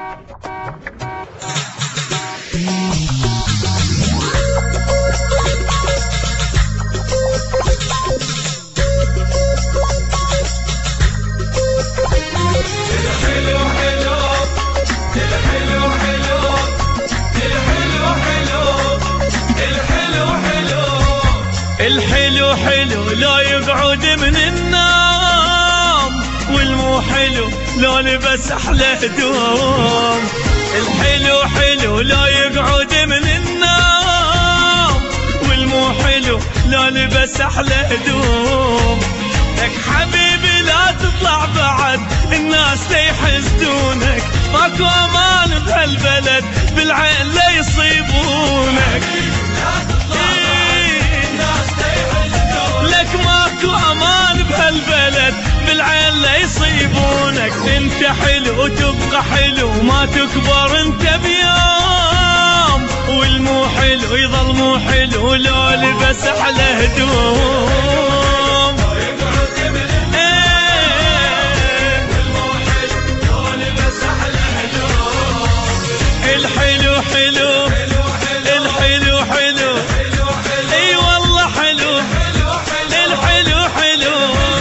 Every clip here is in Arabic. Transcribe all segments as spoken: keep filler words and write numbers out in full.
الحلو حلو لا يقعد من النوم، والمو حلو لو لبس احلى هدوم. الحلو حلو لا يقعد من النوم، والمو حلو لو لبس احلى هدوم. لك حبيبي لا تطلع بعد الناس ليحسدونك، ماكو امان بهالبلد بالعين لا يصيبونك. لك ماكو امان بهالبلد بالعين لا يصيبونك. انت حلو وتبقى حلو ما تكبر انت بيوم، والمو حلو يظل مو حلو لو لبس احلى هدوم. الحلو حلو الحلو حلو اي والله حلو الحلو حلو.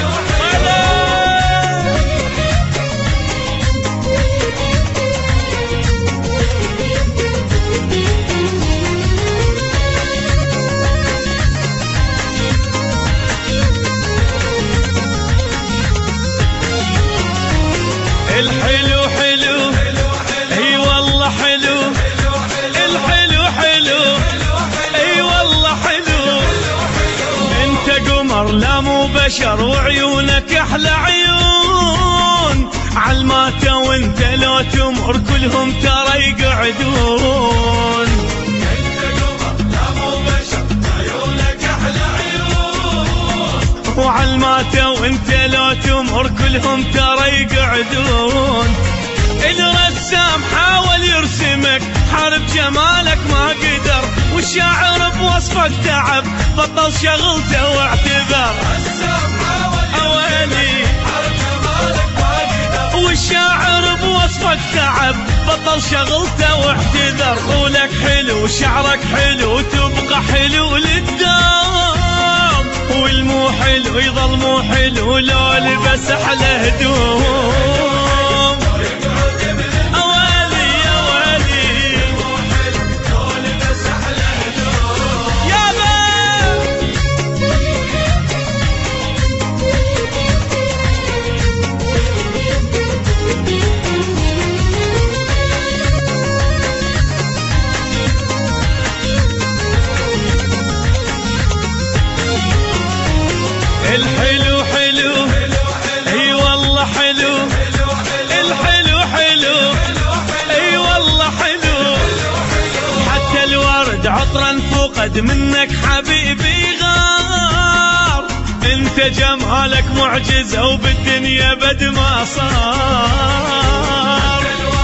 الحلو حلو اي والله حلو الحلو حلو اي والله حلو. انت قمر لا مو بشر وعيونك احلى عيون، عالماته وانت لو تمر كلهم ترى يقعدون. انت قمر لا مو بشر وعيونك احلى عيون، وعالماته وانت لو تمر كلهم ترى يقعدون. الرسام حاول يرسمك حارب جمالك ما قدر، والشاعر بوصفك تعب بطل شغلته واعتذر. اويلي حارب جمالك ما قدر، والشاعر بوصفك تعب بطل شغلته واعتذر. قولك حلو شعرك حلو تبقى حلو للدوم، والمو حلو يظل مو حلو لو لبس احلى هدوم. الحلو حلو اي والله حلو الحلو حلو اي والله حلو. حتى الورد عطرا فقد منك حبيبي غار، انت جمالك معجزة وبالدنيا بد ما صار.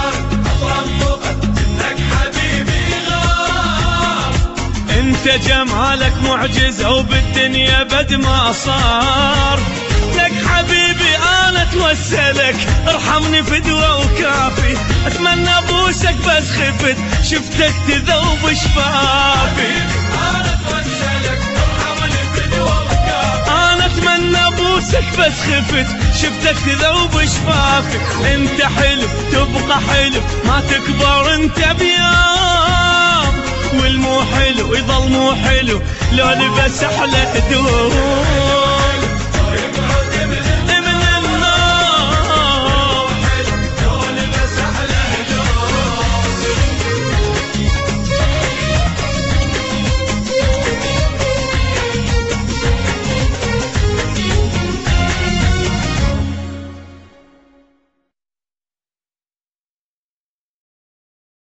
انت جمالك معجزة وبالدنيا بد ما صار. لك حبيبي انا اتوسلك ارحمني فدوة وكافي، اتمنى ابوسك بس خفت شفتك تذوب شفافي. انا اتوسلك ارحمني فدوة وكافي، انا اتمنى ابوسك بس خفت شفتك تذوب شفافي. انت حلو تبقى حلو ما تكبر انت بيوم، والمو حلو يظل مو حلو لو لبس احلى هدوم.